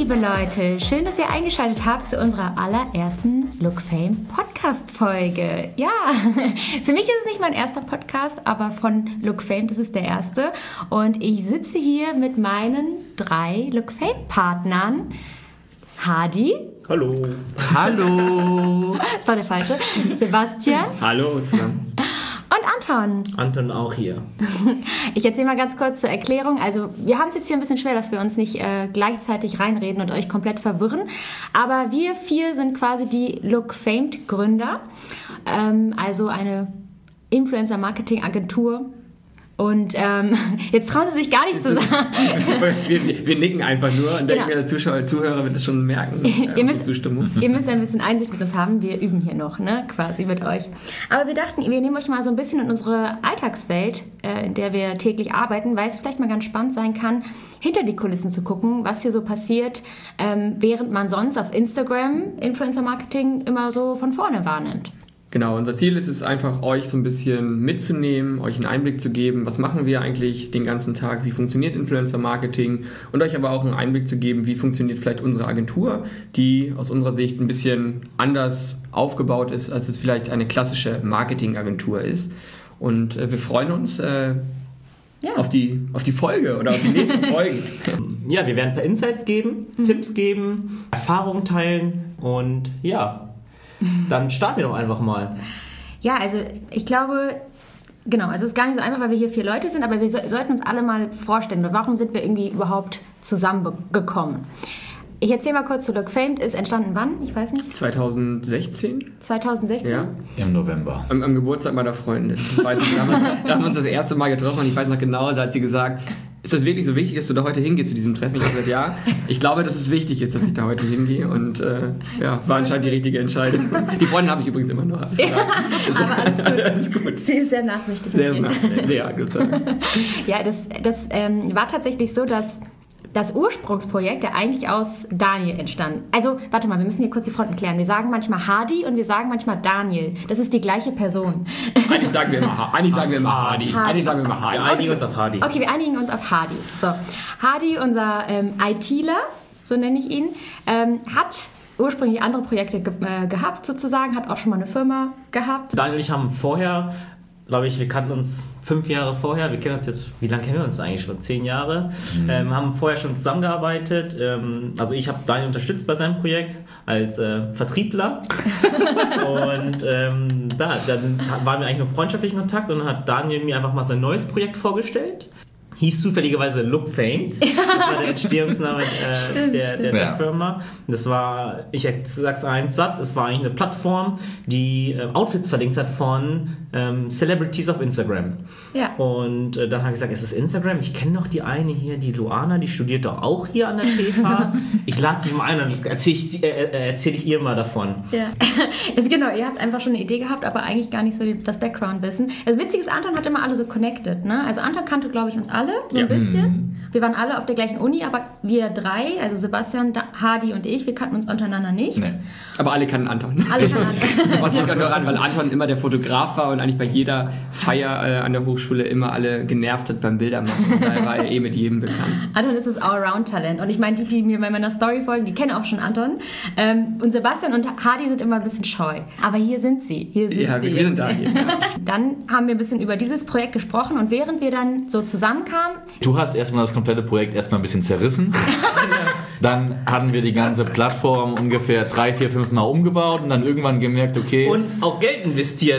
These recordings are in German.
liebe Leute, schön, dass ihr eingeschaltet habt zu unserer allerersten Look Fame Podcast-Folge. Ja, für mich ist es nicht mein erster Podcast, aber von Look Fame, das ist der erste. Und ich sitze hier mit meinen 3 Look Fame Partnern. Hadi. Hallo. Hallo. Das war der falsche. Sebastian. Hallo zusammen. Und Anton. Anton auch hier. Ich erzähle mal ganz kurz zur Erklärung. Also wir haben es jetzt hier ein bisschen schwer, dass wir uns nicht gleichzeitig reinreden und euch komplett verwirren. Aber wir 4 sind quasi die Look Famed Gründer. Also eine Influencer-Marketing-Agentur. Und jetzt trauen sie sich gar nicht zu sagen. Wir nicken einfach nur und denken, der Zuhörer wird es schon merken. Ihr müsst ein bisschen Einsicht mit uns haben. Wir üben hier noch, ne, quasi mit euch. Aber wir dachten, wir nehmen euch mal so ein bisschen in unsere Alltagswelt, in der wir täglich arbeiten, weil es vielleicht mal ganz spannend sein kann, hinter die Kulissen zu gucken, was hier so passiert, während man sonst auf Instagram Influencer-Marketing immer so von vorne wahrnimmt. Genau, unser Ziel ist es einfach, euch so ein bisschen mitzunehmen, euch einen Einblick zu geben, was machen wir eigentlich den ganzen Tag, wie funktioniert Influencer-Marketing und euch aber auch einen Einblick zu geben, wie funktioniert vielleicht unsere Agentur, die aus unserer Sicht ein bisschen anders aufgebaut ist, als es vielleicht eine klassische Marketingagentur ist. Und wir freuen uns auf die Folge oder auf die nächsten Folgen. Ja, wir werden ein paar Insights geben, Tipps geben, Erfahrungen teilen und ja, dann starten wir doch einfach mal. Ja, also ich glaube, genau, es ist gar nicht so einfach, weil wir hier 4 Leute sind, aber wir sollten uns alle mal vorstellen, warum sind wir irgendwie überhaupt zusammengekommen. Ich erzähle mal kurz zu Look Famed. Ist entstanden wann? Ich weiß nicht. 2016? 2016? Ja. Im November. Am Geburtstag meiner Freundin. Das weiß ich, da haben wir uns das erste Mal getroffen und ich weiß noch genau, da hat sie gesagt, ist das wirklich so wichtig, dass du da heute hingehst zu diesem Treffen? Ich habe gesagt, ja, ich glaube, dass es wichtig ist, dass ich da heute hingehe und war anscheinend die richtige Entscheidung. Die Freundin habe ich übrigens immer noch. Also aber alles gut. Sie ist sehr nachsichtig. Sehr gut. Ja, das war tatsächlich so, dass das Ursprungsprojekt, der eigentlich aus Daniel entstand. Also, warte mal, wir müssen hier kurz die Fronten klären. Wir sagen manchmal Hadi und wir sagen manchmal Daniel. Das ist die gleiche Person. Eigentlich sagen wir immer Hadi. Wir einigen uns auf Hadi. Okay, wir einigen uns auf Hadi. So, Hadi, unser ITler, so nenne ich ihn, hat ursprünglich andere Projekte gehabt, sozusagen, hat auch schon mal eine Firma gehabt. Daniel und ich haben vorher, glaube ich, wir kannten uns 5 Jahre vorher, wir kennen uns jetzt, wie lange kennen wir uns eigentlich schon? 10 Jahre. Haben vorher schon zusammengearbeitet. Also ich habe Daniel unterstützt bei seinem Projekt als Vertriebler. Und dann waren wir eigentlich nur freundschaftlich in Kontakt und dann hat Daniel mir einfach mal sein neues Projekt vorgestellt. Hieß zufälligerweise Look Famed. Das war der Entstehungsname der Firma. Das war, ich sag's in einem Satz, es war eigentlich eine Plattform, die Outfits verlinkt hat von Celebrities auf Instagram. Ja. Und dann habe ich gesagt, es ist Instagram, ich kenne doch die eine hier, die Luana, die studiert doch auch hier an der PFA. Ich lade sie mal ein und erzähle ich ihr mal davon. Ja. Also genau, ihr habt einfach schon eine Idee gehabt, aber eigentlich gar nicht so das Background-Wissen. Das Witzige ist, Anton hat immer alle so connected, ne? Also Anton kannte, glaube ich, uns alle so ein bisschen. Wir waren alle auf der gleichen Uni, aber wir 3, also Sebastian, Hadi und ich, wir kannten uns untereinander nicht. Nee. Aber alle kannten Anton. Alle kannten Anton. Was liegt nur an, weil Anton immer der Fotograf war und eigentlich bei jeder Feier an der Hochschule immer alle genervt hat beim Bildermachen. Daher war er mit jedem bekannt. Anton ist das Allround-Talent. Und ich meine, die mir bei meiner Story folgen, die kennen auch schon Anton. Und Sebastian und Hadi sind immer ein bisschen scheu. Aber hier sind sie. Wir sind da hier. Dann haben wir ein bisschen über dieses Projekt gesprochen und während wir dann so zusammenkamen... Du hast erstmal das komplette Projekt erstmal ein bisschen zerrissen. Dann hatten wir die ganze Plattform ungefähr 3, 4, 5 Mal umgebaut und dann irgendwann gemerkt, okay... Und auch Geld investiert.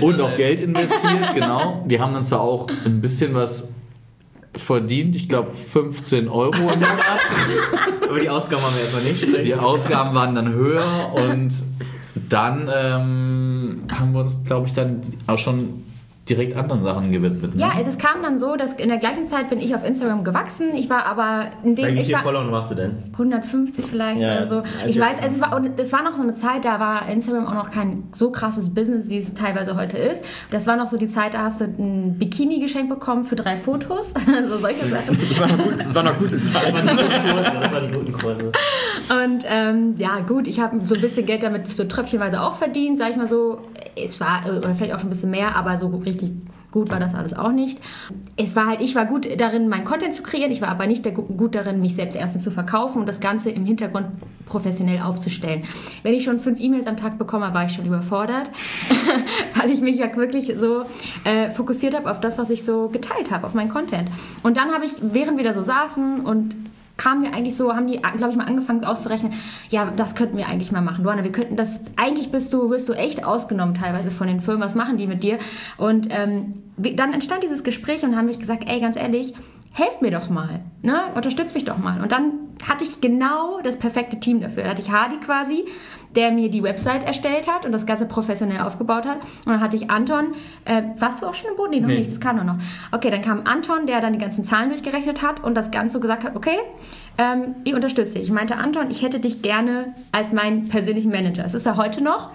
Genau. Wir haben uns da auch ein bisschen was verdient. Ich glaube 15 Euro im Monat. Aber die Ausgaben waren wir erstmal nicht. Die Ausgaben waren dann höher und dann haben wir uns, glaube ich, dann auch schon direkt anderen Sachen gewidmet. Ne? Ja, es kam dann so, dass in der gleichen Zeit bin ich auf Instagram gewachsen. Ich war aber... Wie viele Follower warst du denn? 150 vielleicht oder so. Ich weiß, es war noch so eine Zeit, da war Instagram auch noch kein so krasses Business, wie es teilweise heute ist. Das war noch so die Zeit, da hast du ein Bikini geschenkt bekommen für 3 Fotos. So solche Sachen. Das war noch gute Zeit. Das waren die guten Kurse. Und ja, gut, ich habe so ein bisschen Geld damit so tröpfchenweise auch verdient, sag ich mal so. Es war oder vielleicht auch schon ein bisschen mehr, aber so richtig gut war das alles auch nicht. Ich war gut darin, meinen Content zu kreieren, ich war aber nicht gut darin, mich selbst erstens zu verkaufen und das Ganze im Hintergrund professionell aufzustellen. Wenn ich schon 5 E-Mails am Tag bekomme, war ich schon überfordert, weil ich mich ja wirklich so fokussiert habe auf das, was ich so geteilt habe, auf meinen Content. Und dann habe ich, während wir da so saßen und haben die, glaube ich, mal angefangen auszurechnen, ja, das könnten wir eigentlich mal machen. Luana, wir könnten das, eigentlich wirst du echt ausgenommen teilweise von den Firmen, was machen die mit dir? Und dann entstand dieses Gespräch und haben mich gesagt, ey, ganz ehrlich, helft mir doch mal, ne? Unterstützt mich doch mal. Und dann hatte ich genau das perfekte Team dafür. Da hatte ich Hadi quasi, der mir die Website erstellt hat und das Ganze professionell aufgebaut hat. Und dann hatte ich Anton, warst du auch schon im Boot? Nee, noch nicht, das kam noch. Okay, dann kam Anton, der dann die ganzen Zahlen durchgerechnet hat und das Ganze so gesagt hat, okay, ich unterstütze dich. Ich meinte, Anton, ich hätte dich gerne als meinen persönlichen Manager. Das ist er heute noch.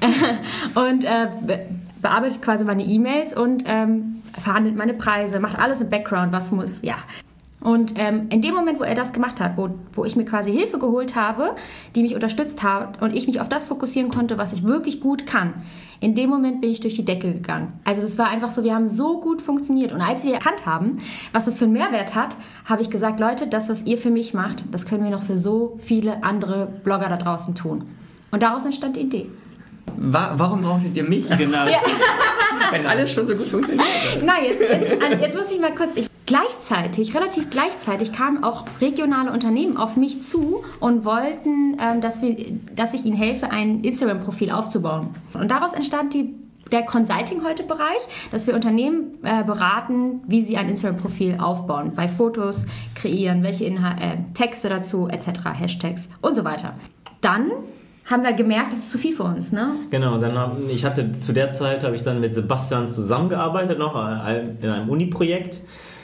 Und bearbeitet quasi meine E-Mails und verhandelt meine Preise, macht alles im Background, was muss, ja. Und in dem Moment, wo er das gemacht hat, wo ich mir quasi Hilfe geholt habe, die mich unterstützt hat und ich mich auf das fokussieren konnte, was ich wirklich gut kann, in dem Moment bin ich durch die Decke gegangen. Also das war einfach so, wir haben so gut funktioniert. Und als wir erkannt haben, was das für einen Mehrwert hat, habe ich gesagt, Leute, das, was ihr für mich macht, das können wir noch für so viele andere Blogger da draußen tun. Und daraus entstand die Idee. Warum brauchtet ihr mich? Genau. Ja. Wenn alles schon so gut funktioniert. Nein, jetzt muss ich mal kurz... Relativ gleichzeitig kamen auch regionale Unternehmen auf mich zu und wollten, dass ich ihnen helfe, ein Instagram-Profil aufzubauen. Und daraus entstand der Consulting-heute-Bereich, dass wir Unternehmen beraten, wie sie ein Instagram-Profil aufbauen, bei Fotos kreieren, welche Texte dazu, etc., Hashtags und so weiter. Dann haben wir gemerkt, das ist zu viel für uns, ne? Genau, zu der Zeit habe ich dann mit Sebastian zusammengearbeitet noch in einem Uni-Projekt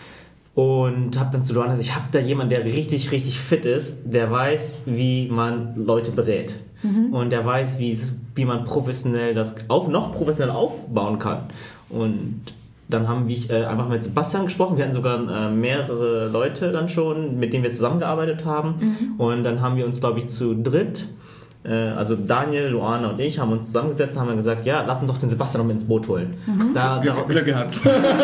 und habe dann zu Luana gesagt, ich habe da jemanden, der richtig, richtig fit ist, der weiß, wie man Leute berät und der weiß, wie man professionell noch professionell aufbauen kann. Und dann haben wir einfach mit Sebastian gesprochen. Wir hatten sogar mehrere Leute dann schon, mit denen wir zusammengearbeitet haben. Und dann haben wir uns, glaube ich, zu dritt, also Daniel, Luana und ich, haben uns zusammengesetzt und haben dann gesagt, ja, lass uns doch den Sebastian noch mit ins Boot holen. Glück gehabt.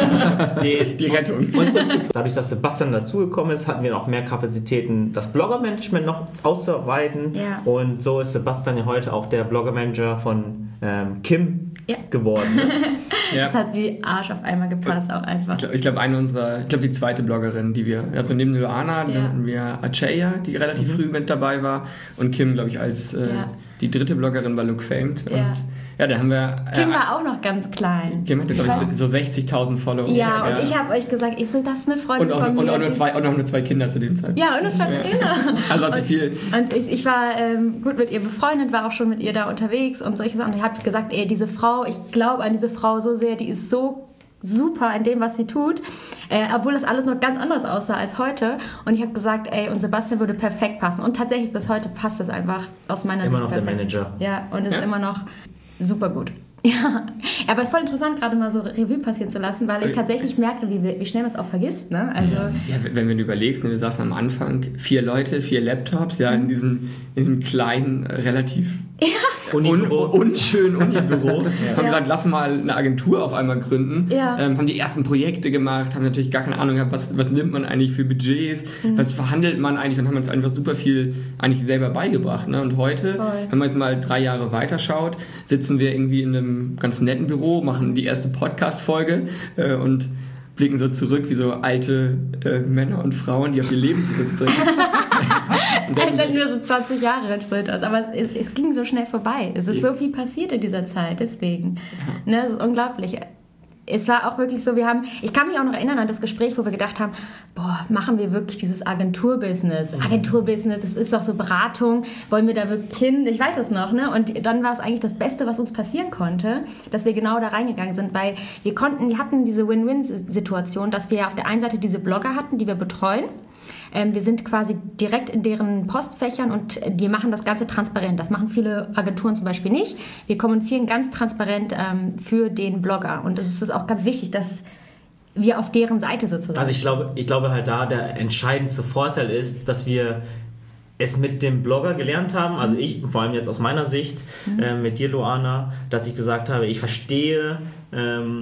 Die Rettung. Und dadurch, dass Sebastian dazugekommen ist, hatten wir auch mehr Kapazitäten, das Blogger-Management noch auszuarbeiten. Ja. Und so ist Sebastian ja heute auch der Blogger-Manager von Kim geworden. Ne? Ja. Das hat wie Arsch auf einmal gepasst auch einfach. Ich glaube, die zweite Bloggerin, die wir, also neben Luana, dann hatten wir Achaya, die relativ früh mit dabei war und Kim, glaube ich, als die dritte Bloggerin bei Look Famed. Ja. Und ja, dann haben wir... Kim war auch noch ganz klein. Kim hatte, glaube ich, so 60.000 Follower. Ja, und ich habe euch gesagt, das ist eine Freundin von mir. Und auch nur 2 Kinder zu dem Zeitpunkt. Ja, und nur 2 Kinder. Also hat sie viel... Und ich war gut mit ihr befreundet, war auch schon mit ihr da unterwegs und solche Sachen. Und ich habe gesagt, diese Frau, ich glaube an diese Frau so sehr, die ist so super in dem, was sie tut, obwohl das alles noch ganz anders aussah als heute. Und ich habe gesagt, und Sebastian würde perfekt passen. Und tatsächlich bis heute passt das einfach aus meiner Sicht perfekt. Immer noch der Manager. Ja, und ist immer noch super gut. Ja, aber voll interessant, gerade mal so Revue passieren zu lassen, weil ich tatsächlich merke, wie schnell man es auch vergisst. Ne? Also wenn du überlegst, wir saßen am Anfang 4 Leute, 4 Laptops, ja, in diesem kleinen, relativ unschönen Unibüro. Haben gesagt, lass mal eine Agentur auf einmal gründen. Ja. Haben die ersten Projekte gemacht, haben natürlich gar keine Ahnung gehabt, was nimmt man eigentlich für Budgets, was verhandelt man eigentlich und haben uns einfach super viel eigentlich selber beigebracht. Ne? Und heute, wenn man jetzt mal 3 Jahre weiterschaut, sitzen wir irgendwie in einem ganz netten Büro, machen die erste Podcast-Folge und blicken so zurück wie so alte Männer und Frauen, die auf ihr Leben zurückblicken. Als wenn wir so 20 Jahre alt sind. Aber es ging so schnell vorbei. Es ist so viel passiert in dieser Zeit, deswegen. Ne, das ist unglaublich. Es war auch wirklich so, ich kann mich auch noch erinnern an das Gespräch, wo wir gedacht haben, machen wir wirklich dieses Agenturbusiness? Agenturbusiness, das ist doch so Beratung, wollen wir da wirklich hin? Ich weiß es noch, ne? Und dann war es eigentlich das Beste, was uns passieren konnte, dass wir genau da reingegangen sind, weil wir hatten diese Win-Win-Situation, dass wir auf der einen Seite diese Blogger hatten, die wir betreuen. Wir sind quasi direkt in deren Postfächern und wir machen das Ganze transparent. Das machen viele Agenturen zum Beispiel nicht. Wir kommunizieren ganz transparent für den Blogger. Und es ist auch ganz wichtig, dass wir auf deren Seite sozusagen... Also ich glaube halt da der entscheidendste Vorteil ist, dass wir es mit dem Blogger gelernt haben, also ich, vor allem jetzt aus meiner Sicht, mit dir, Luana, dass ich gesagt habe, ich verstehe...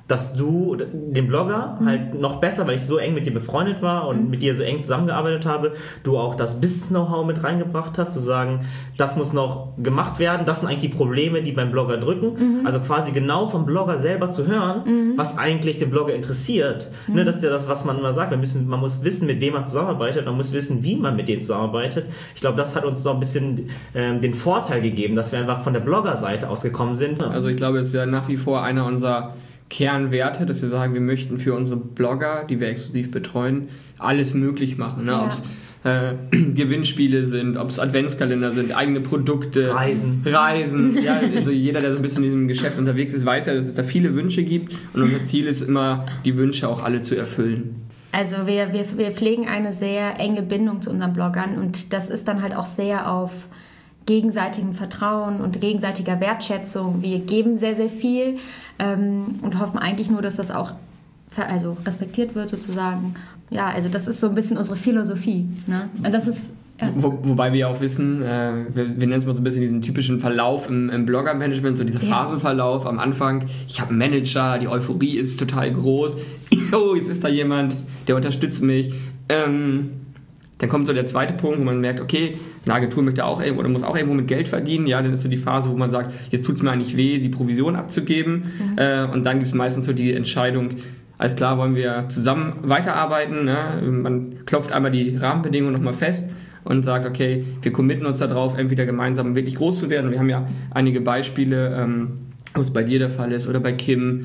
dass du den Blogger halt noch besser, weil ich so eng mit dir befreundet war und mit dir so eng zusammengearbeitet habe, du auch das Business-Know-how mit reingebracht hast, zu sagen, das muss noch gemacht werden, das sind eigentlich die Probleme, die beim Blogger drücken. Also quasi genau vom Blogger selber zu hören, was eigentlich den Blogger interessiert. Ne, das ist ja das, was man immer sagt, man muss wissen, mit wem man zusammenarbeitet, man muss wissen, wie man mit denen zusammenarbeitet. Ich glaube, das hat uns so ein bisschen den Vorteil gegeben, dass wir einfach von der Blogger-Seite ausgekommen sind. Also ich glaube, es ist ja nach wie vor einer unserer Kernwerte, dass wir sagen, wir möchten für unsere Blogger, die wir exklusiv betreuen, alles möglich machen. Ne? Ob es Gewinnspiele sind, ob es Adventskalender sind, eigene Produkte, Reisen. Ja, also jeder, der so ein bisschen in diesem Geschäft unterwegs ist, weiß ja, dass es da viele Wünsche gibt und unser Ziel ist immer, die Wünsche auch alle zu erfüllen. Also wir pflegen eine sehr enge Bindung zu unseren Bloggern und das ist dann halt auch sehr auf gegenseitigem Vertrauen und gegenseitiger Wertschätzung. Wir geben sehr, sehr viel und hoffen eigentlich nur, dass das auch respektiert wird sozusagen. Ja, also das ist so ein bisschen unsere Philosophie. Ne? Und das ist Wobei wir auch wissen, wir nennen es mal so ein bisschen diesen typischen Verlauf im Blogger-Management, so dieser Phasenverlauf am Anfang. Ich habe einen Manager, die Euphorie ist total groß. Oh, jetzt ist da jemand, der unterstützt mich. Dann kommt so der zweite Punkt, wo man merkt, okay, eine Agentur möchte auch irgendwo oder muss auch irgendwo mit Geld verdienen. Ja, dann ist so die Phase, wo man sagt, jetzt tut es mir eigentlich weh, die Provision abzugeben. Und dann gibt es meistens so die Entscheidung, alles klar, wollen wir zusammen weiterarbeiten. Ne? Man klopft einmal die Rahmenbedingungen nochmal fest und sagt, okay, wir committen uns darauf, entweder gemeinsam wirklich groß zu werden. Und wir haben ja einige Beispiele, wo es bei dir der Fall ist oder bei Kim,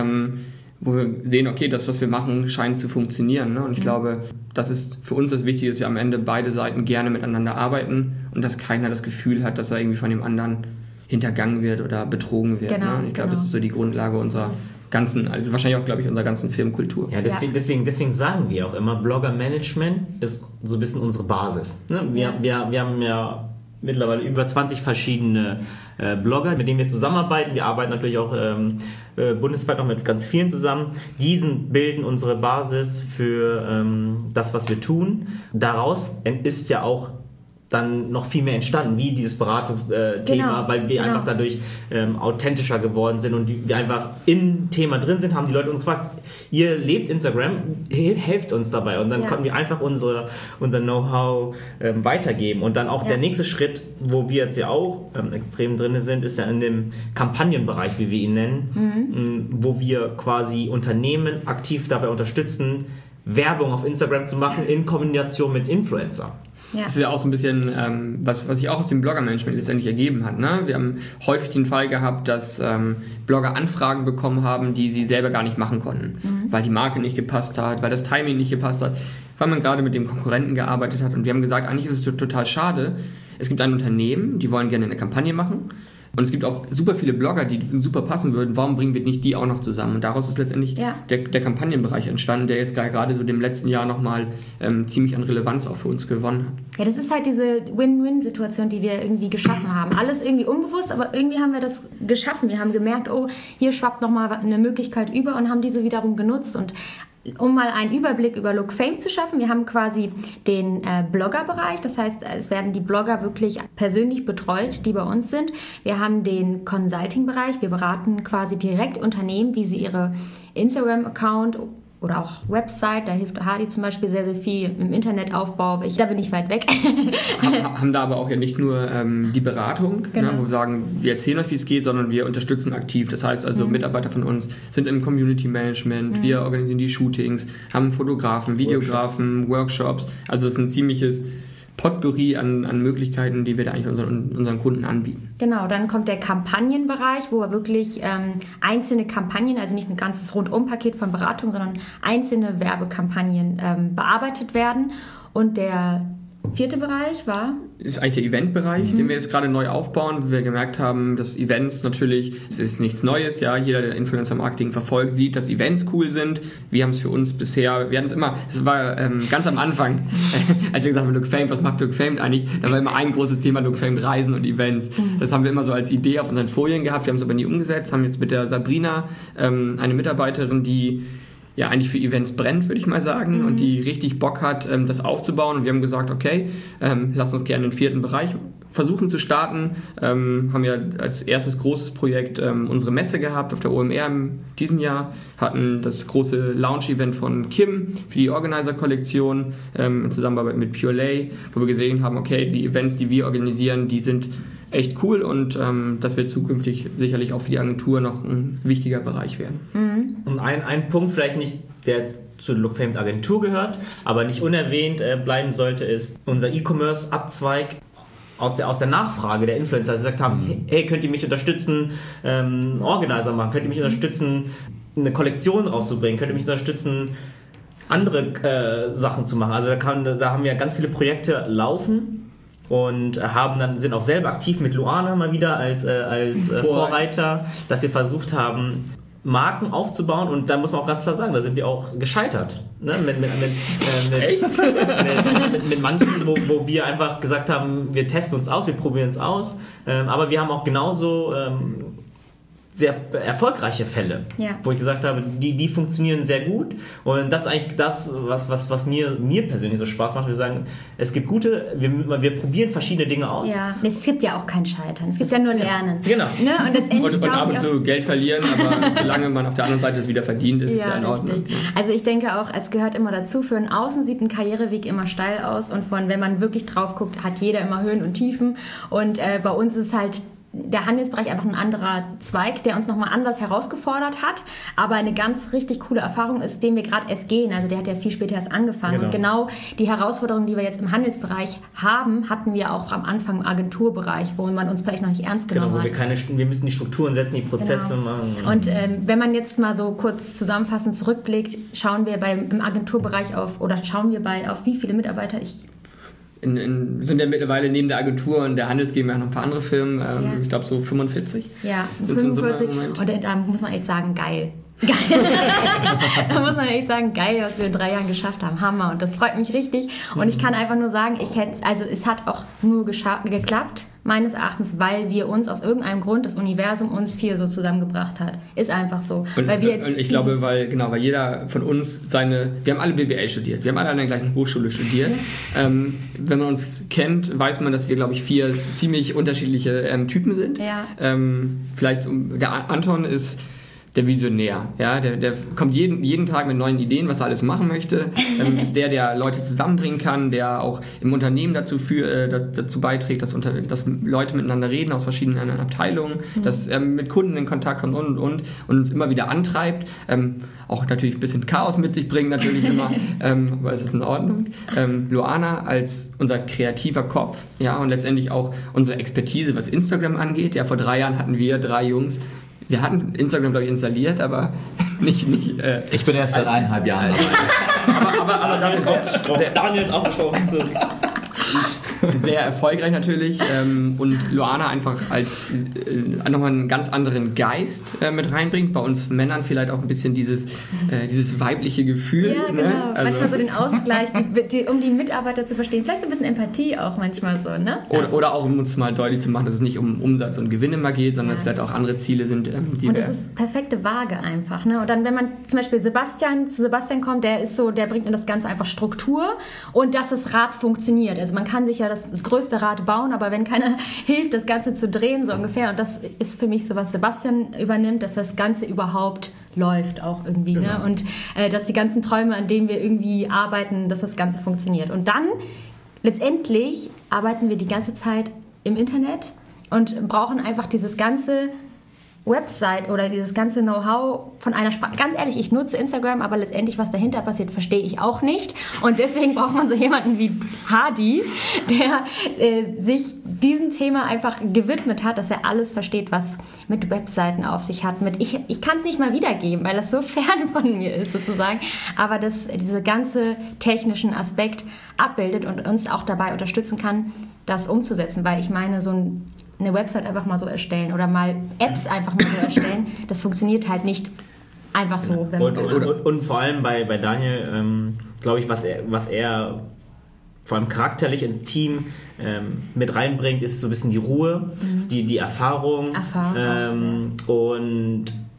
wo wir sehen, okay, das, was wir machen, scheint zu funktionieren. Ne? Und ich glaube, das ist für uns das Wichtige, dass wir am Ende beide Seiten gerne miteinander arbeiten und dass keiner das Gefühl hat, dass er irgendwie von dem anderen hintergangen wird oder betrogen wird. Genau, ne? Und ich glaube, das ist so die Grundlage unserer ganzen, also wahrscheinlich auch, glaube ich, unserer ganzen Firmenkultur. Ja, deswegen sagen wir auch immer, Blogger-Management ist so ein bisschen unsere Basis. Ne? Wir haben ja mittlerweile über 20 verschiedene Blogger, mit denen wir zusammenarbeiten. Wir arbeiten natürlich auch bundesweit noch mit ganz vielen zusammen. Diesen bilden unsere Basis für das, was wir tun. Daraus ist ja auch dann noch viel mehr entstanden, wie dieses Beratungsthema, weil wir einfach dadurch authentischer geworden sind und wir einfach im Thema drin sind, haben die Leute uns gefragt, ihr lebt Instagram, helft uns dabei und dann konnten wir einfach unser Know-how weitergeben und dann auch der nächste Schritt, wo wir jetzt ja auch extrem drin sind, ist ja in dem Kampagnenbereich, wie wir ihn nennen, wo wir quasi Unternehmen aktiv dabei unterstützen, Werbung auf Instagram zu machen in Kombination mit Influencer. Ja. Das ist ja auch so ein bisschen, was sich auch aus dem Blogger-Management letztendlich ergeben hat. Ne? Wir haben häufig den Fall gehabt, dass Blogger Anfragen bekommen haben, die sie selber gar nicht machen konnten, weil die Marke nicht gepasst hat, weil das Timing nicht gepasst hat, weil man gerade mit dem Konkurrenten gearbeitet hat. Und wir haben gesagt, eigentlich ist es total schade. Es gibt ein Unternehmen, die wollen gerne eine Kampagne machen. Und es gibt auch super viele Blogger, die super passen würden. Warum bringen wir nicht die auch noch zusammen? Und daraus ist letztendlich der Kampagnenbereich entstanden, der jetzt gerade so im letzten Jahr nochmal ziemlich an Relevanz auch für uns gewonnen hat. Ja, das ist halt diese Win-Win-Situation, die wir irgendwie geschaffen haben. Alles irgendwie unbewusst, aber irgendwie haben wir das geschaffen. Wir haben gemerkt, oh, hier schwappt nochmal eine Möglichkeit über und haben diese wiederum genutzt. Und um mal einen Überblick über LookFame zu schaffen, wir haben quasi den Blogger-Bereich, das heißt, es werden die Blogger wirklich persönlich betreut, die bei uns sind. Wir haben den Consulting-Bereich, wir beraten quasi direkt Unternehmen, wie sie ihre Instagram-Account oder auch Website, da hilft Hardy zum Beispiel sehr, sehr viel im Internetaufbau. Da bin ich weit weg. Haben da aber auch ja nicht nur die Beratung, ne, wo wir sagen, wir erzählen euch, wie es geht, sondern wir unterstützen aktiv. Das heißt also, Mitarbeiter von uns sind im Community Management, wir organisieren die Shootings, haben Fotografen, Videografen, Workshops. Also es ist ein ziemliches Potpourri an Möglichkeiten, die wir da eigentlich unseren Kunden anbieten. Genau, dann kommt der Kampagnenbereich, wo wirklich einzelne Kampagnen, also nicht ein ganzes Rundum-Paket von Beratung, sondern einzelne Werbekampagnen bearbeitet werden. Und der vierte Bereich war? Ist eigentlich der Eventbereich, den wir jetzt gerade neu aufbauen, wo wir gemerkt haben, dass Events natürlich, es ist nichts Neues, ja, jeder, der Influencer-Marketing verfolgt, sieht, dass Events cool sind. Wir haben es für uns bisher, wir hatten es immer, das war ganz am Anfang, als wir gesagt haben, LookFame, was macht LookFame eigentlich? Da war immer ein großes Thema, LookFame, Reisen und Events. Das haben wir immer so als Idee auf unseren Folien gehabt, wir haben es aber nie umgesetzt, haben jetzt mit der Sabrina eine Mitarbeiterin, die ja eigentlich für Events brennt, würde ich mal sagen, und die richtig Bock hat, das aufzubauen. Und wir haben gesagt, okay, lass uns gerne den vierten Bereich versuchen zu starten. Haben wir als erstes großes Projekt unsere Messe gehabt auf der OMR in diesem Jahr, hatten das große Launch-Event von Kim für die Organizer-Kollektion in Zusammenarbeit mit Pure Lay, wo wir gesehen haben, okay, die Events, die wir organisieren, die sind echt cool und das wird zukünftig sicherlich auch für die Agentur noch ein wichtiger Bereich werden. Und ein Punkt vielleicht nicht, der zur Lookfamed Agentur gehört, aber nicht unerwähnt bleiben sollte, ist unser E-Commerce-Abzweig aus der Nachfrage der Influencer, die gesagt haben, hey, könnt ihr mich unterstützen, Organizer machen, könnt ihr mich unterstützen, eine Kollektion rauszubringen, könnt ihr mich unterstützen, andere Sachen zu machen. Also da haben wir ganz viele Projekte laufen und sind auch selber aktiv mit Luana mal wieder als Vorreiter, dass wir versucht haben, Marken aufzubauen, und da muss man auch ganz klar sagen, da sind wir auch gescheitert. Ne? Mit manchen, wo wir einfach gesagt haben, wir testen uns aus, wir probieren es aus, aber wir haben auch genauso sehr erfolgreiche Fälle, wo ich gesagt habe, die funktionieren sehr gut, und das ist eigentlich das, was mir persönlich so Spaß macht. Wir sagen, es gibt wir probieren verschiedene Dinge aus. Ja, es gibt ja auch kein Scheitern, es gibt ja nur Lernen. Genau. Ne? Und letztendlich und ab und zu Geld verlieren, aber solange man auf der anderen Seite es wieder verdient, ist es ja in Ordnung. Richtig. Also ich denke auch, es gehört immer dazu, für einen Außen sieht ein Karriereweg immer steil aus, und wenn man wirklich drauf guckt, hat jeder immer Höhen und Tiefen, und bei uns ist halt der Handelsbereich einfach ein anderer Zweig, der uns nochmal anders herausgefordert hat, aber eine ganz richtig coole Erfahrung ist, den wir gerade erst gehen, also der hat ja viel später erst angefangen, und genau die Herausforderungen, die wir jetzt im Handelsbereich haben, hatten wir auch am Anfang im Agenturbereich, wo man uns vielleicht noch nicht ernst genommen hat. Wir müssen die Strukturen setzen, die Prozesse machen. Und wenn man jetzt mal so kurz zusammenfassend zurückblickt, schauen wir im Agenturbereich auf wie viele Mitarbeiter sind ja mittlerweile neben der Agentur und der Handels GmbH noch ein paar andere Firmen, ich glaube so 45. Ja, 45, und da muss man echt sagen, geil. Da muss man echt sagen, geil, was wir in 3 Jahren geschafft haben. Hammer, und das freut mich richtig. Und ich kann einfach nur sagen, es hat auch nur geklappt, meines Erachtens, weil wir uns aus irgendeinem Grund, das Universum uns 4 so zusammengebracht hat. Ist einfach so. Und ich glaube, weil jeder von uns wir haben alle BWL studiert, wir haben alle an der gleichen Hochschule studiert. Wenn man uns kennt, weiß man, dass wir, glaube ich, 4 ziemlich unterschiedliche Typen sind. Ja. Der Anton ist der Visionär, ja, der kommt jeden Tag mit neuen Ideen, was er alles machen möchte, ist der Leute zusammenbringen kann, der auch im Unternehmen dazu beiträgt, dass Leute miteinander reden aus verschiedenen Abteilungen, dass er mit Kunden in Kontakt kommt und uns immer wieder antreibt, auch natürlich ein bisschen Chaos mit sich bringen, natürlich immer, aber es ist in Ordnung. Luana als unser kreativer Kopf, ja, und letztendlich auch unsere Expertise, was Instagram angeht. Ja, vor 3 Jahren hatten wir 3 Jungs. Wir hatten Instagram, glaube ich, installiert, aber nicht. Ich bin erst seit 1,5 Jahren. aber Daniel ist aufgesprochen zu. Sehr erfolgreich natürlich, und Luana einfach als nochmal einen ganz anderen Geist mit reinbringt. Bei uns Männern vielleicht auch ein bisschen dieses weibliche Gefühl. Ja, genau. Ne? Also manchmal so den Ausgleich, um die Mitarbeiter zu verstehen. Vielleicht so ein bisschen Empathie auch manchmal so, ne? Oder auch, um uns mal deutlich zu machen, dass es nicht um Umsatz und Gewinne mal geht, sondern dass vielleicht auch andere Ziele sind, die und das ist perfekte Waage einfach, ne? Und dann, wenn man zum Beispiel zu Sebastian kommt, der bringt in das Ganze einfach Struktur, und dass das Rad funktioniert. Also man kann sich ja das größte Rad bauen, aber wenn keiner hilft, das Ganze zu drehen, so ungefähr. Und das ist für mich so, was Sebastian übernimmt, dass das Ganze überhaupt läuft auch irgendwie. Genau. Ne? Und dass die ganzen Träume, an denen wir irgendwie arbeiten, dass das Ganze funktioniert. Und dann, letztendlich, arbeiten wir die ganze Zeit im Internet und brauchen einfach dieses ganze Website oder dieses ganze Know-how von einer Sprache. Ganz ehrlich, ich nutze Instagram, aber letztendlich, was dahinter passiert, verstehe ich auch nicht. Und deswegen braucht man so jemanden wie Hadi, der sich diesem Thema einfach gewidmet hat, dass er alles versteht, was mit Webseiten auf sich hat. Ich kann es nicht mal wiedergeben, weil das so fern von mir ist sozusagen. Aber diese ganze technischen Aspekt abbildet und uns auch dabei unterstützen kann, das umzusetzen. Weil ich meine, eine Website einfach mal so erstellen oder mal Apps einfach mal so erstellen, das funktioniert halt nicht einfach so. Wenn und vor allem bei Daniel, glaube ich, was er vor allem charakterlich ins Team mit reinbringt, ist so ein bisschen die Ruhe, die Erfahrung. Und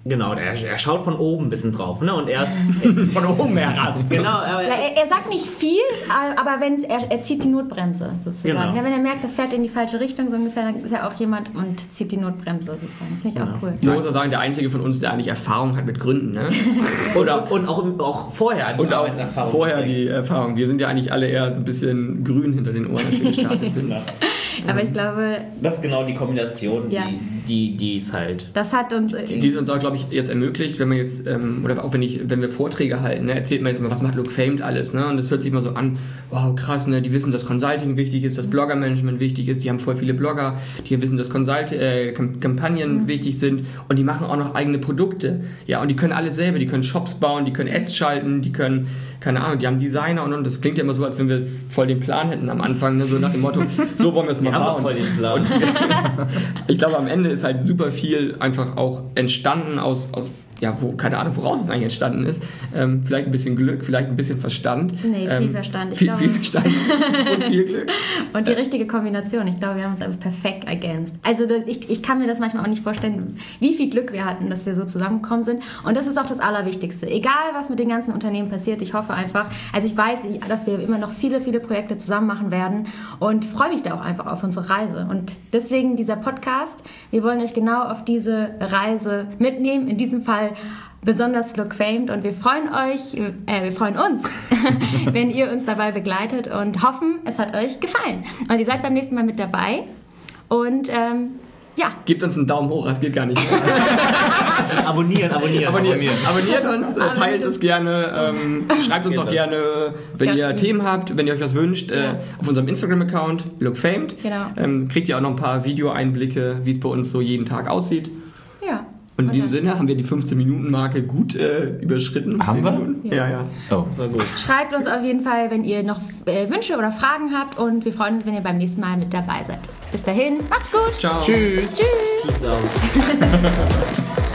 Genau, er schaut von oben ein bisschen drauf, ne? Und er von oben heran. Genau. Er sagt nicht viel, aber er zieht die Notbremse sozusagen. Genau. Ja, wenn er merkt, das fährt in die falsche Richtung so ungefähr, dann ist er auch jemand und zieht die Notbremse sozusagen. Das finde ich auch cool. Ich muss auch sagen, der Einzige von uns, der eigentlich Erfahrung hat mit Gründen. Ne? Und auch vorher und auch vorher die Erfahrung. Wir sind ja eigentlich alle eher so ein bisschen grün hinter den Ohren, als wir gestartet sind. Aber ich glaube... Das ist genau die Kombination, die ist halt... Das hat uns... Die ist uns auch, glaube ich, jetzt ermöglicht, wenn man jetzt, oder auch wenn wir Vorträge halten, ne, erzählt man jetzt immer, was macht Lookfamed alles, ne? Und das hört sich immer so an, wow, krass, ne? Die wissen, dass Consulting wichtig ist, dass Blogger-Management wichtig ist, die haben voll viele Blogger, die wissen, dass Kampagnen wichtig sind und die machen auch noch eigene Produkte. Ja, und die können alles selber, die können Shops bauen, die können Ads schalten, die können, keine Ahnung, die haben Designer und das klingt ja immer so, als wenn wir voll den Plan hätten am Anfang, ne? So nach dem Motto, so wollen wir es mal bauen. Wir haben voll den Plan. Und ich glaube, am Ende ist halt super viel einfach auch entstanden aus keine Ahnung, woraus es eigentlich entstanden ist. Vielleicht ein bisschen Glück, vielleicht ein bisschen Verstand. Nee, viel Verstand. Viel Verstand und viel Glück. Und die richtige Kombination. Ich glaube, wir haben uns einfach perfekt ergänzt. Also ich kann mir das manchmal auch nicht vorstellen, wie viel Glück wir hatten, dass wir so zusammengekommen sind. Und das ist auch das Allerwichtigste. Egal, was mit den ganzen Unternehmen passiert, ich hoffe einfach, also ich weiß, dass wir immer noch viele, viele Projekte zusammen machen werden und freue mich da auch einfach auf unsere Reise. Und deswegen dieser Podcast, wir wollen euch genau auf diese Reise mitnehmen. In diesem Fall besonders Lookfamed und wir freuen uns, wenn ihr uns dabei begleitet und hoffen, es hat euch gefallen. Und ihr seid beim nächsten Mal mit dabei und Gebt uns einen Daumen hoch, das geht gar nicht. Abonnieren. Abonniert uns, teilt es gerne, schreibt uns auch gerne, wenn ihr Themen habt, wenn ihr euch was wünscht, auf unserem Instagram-Account, Lookfamed. Genau. Kriegt ihr auch noch ein paar Videoeinblicke, wie es bei uns so jeden Tag aussieht. Ja. Und in diesem Sinne haben wir die 15-Minuten-Marke gut überschritten. Haben wir? Ja. Oh, das war gut. Schreibt uns auf jeden Fall, wenn ihr noch Wünsche oder Fragen habt und wir freuen uns, wenn ihr beim nächsten Mal mit dabei seid. Bis dahin, macht's gut. Ciao. Tschüss. Tschüss. Peace out.